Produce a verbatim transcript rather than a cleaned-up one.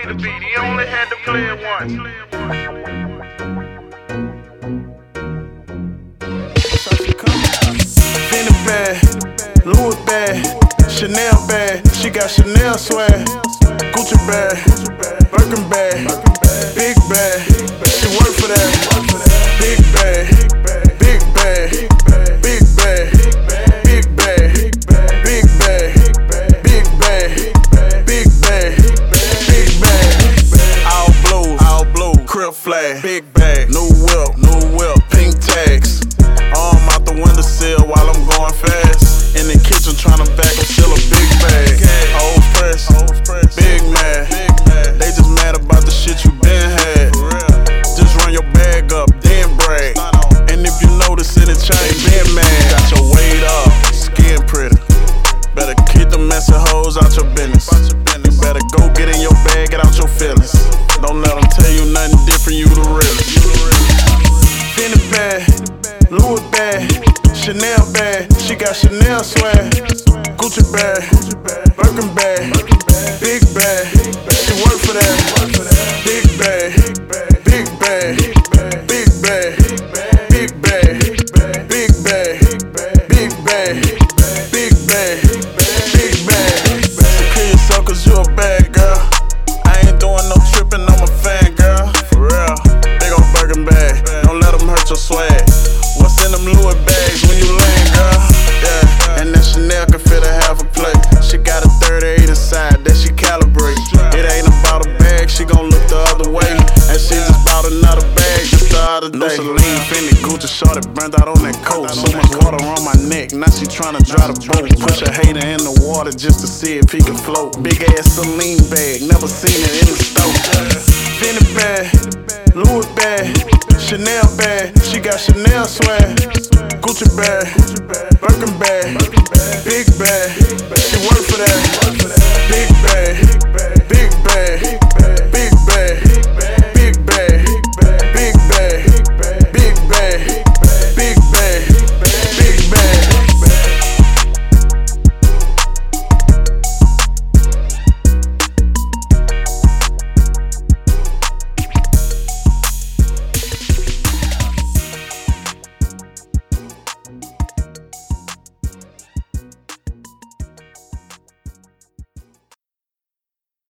the beat. He only had to play it once. Fendi bag, Louis bag, Chanel bag. She got Chanel swag, Gucci bag, Birkin bag, big bag. She work for that. Big bag, big bag, big bag, big bag, big bag, big bag, big bag, big bag. All blue, all blue, crib flag, big bag, new whip, new whip, pink tags. Arm out the windowsill while I'm going fast. In the kitchen tryna back up still a big bag. Old press, big mad. They just mad about the shit you been had. Just run your bag up, then brag. And if you notice it, it ain't been mad. Got your weight up, skin pretty. Better keep the messy hoes out your business. You better go get in your bag, get out your feelings. Don't let them tell you nothing different, you the realest. Fendi bag, Louis bag, Chanel bag. She got Chanel swag, Gucci bag, Birkin bag, big bag. She work for that. Big bag, big bag, big bag, big bag, big bag, big bag, big bag, big bag. Secure yourself 'cause you a bad girl. I ain't doing no tripping, I'm a fan, girl. For real, big ol' Birkin bag. Don't let them hurt your swag. What's in them Louis bags when you land, girl? Yeah, and that Chanel can fit a half a plate. She got a thirty-eight inside that she calibrate. It ain't about a bag, she gon' look the other way. And she just bought another bag just the other day. No Celine, Fendi, Gucci, shorty burned out on that coat. So much water on my neck, now she tryna dry the boat. Push a hater in the water just to see if he can float. Big ass Celine bag, never seen it in the store. Fendi bag, Louis bag, Chanel bag. She got Chanel swag, Gucci bag, Birkin bag, big bag. She work for that. Big bag, big bag,